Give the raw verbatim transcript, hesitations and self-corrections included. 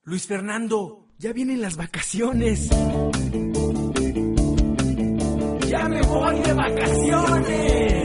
Luis Fernando, ya vienen las vacaciones. ¡Ya me voy de vacaciones!